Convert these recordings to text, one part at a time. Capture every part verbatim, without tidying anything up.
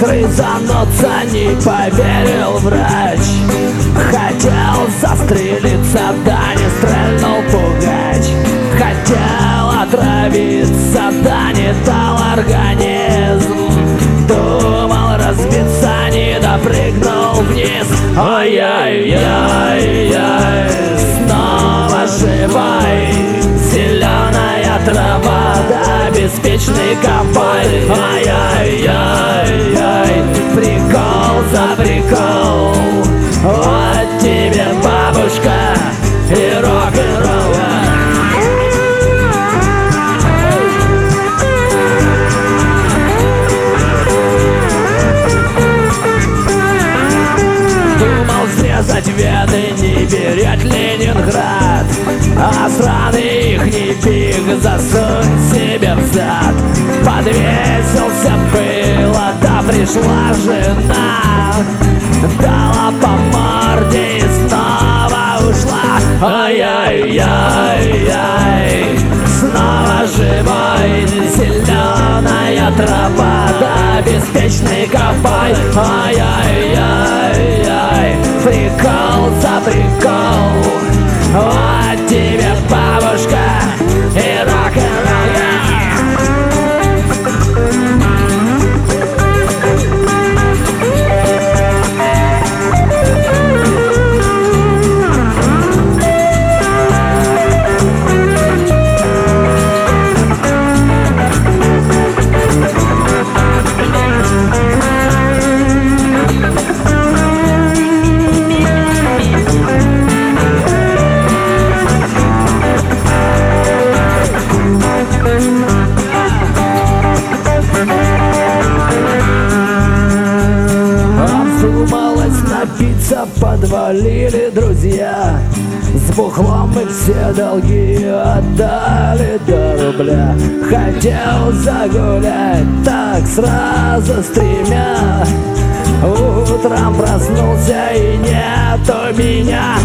Грызануться не поверил врач. Хотел застрелиться, да не стрельнул пугач. Хотел отравиться, да не дал организм. Думал разбиться, не допрыгнул вниз. Ай-яй-яй-яй, снова живой. Зеленая трава, да беспечный ковбой. Ай-яй-яй-яй, прикол за прикол. Вот тебе бабушка и рок-н-ролл. Думал срезать вены, не берет Ленинград, а сраный ихний пик засунь себе в зад. Подвесился было, да пришла жена, дала по морде и снова ушла. Ай-яй-яй-яй, снова живой. Зеленая трава, да беспечный ковбой. Ай-яй-яй-яй, прикол за прикол. Вот тебе бабушка и рок-н-ролл. Напиться подвалили друзья, с бухлом мы все долги отдали до рубля. Хотел загулять так сразу с тремя, утром проснулся и нету меня.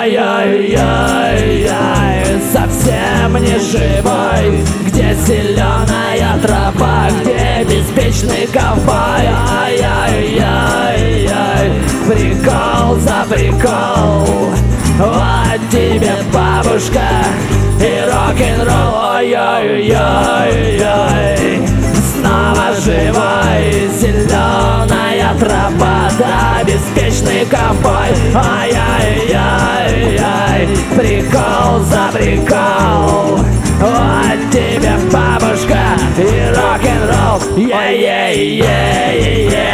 Ай-яй-яй-яй, совсем не живой. Где зеленая трава, где беспечный ковбой. Ай-яй-яй-яй, прикол за прикол. Вот тебе бабушка и рок-н-ролл. Ай-яй-яй-яй, снова живой. Зеленая трава, да беспечный ковбой. Ай-яй-яй-яй, прикол за прикол. Вот тебе бабушка и рок-н-ролл. Ей-ей-ей-ей.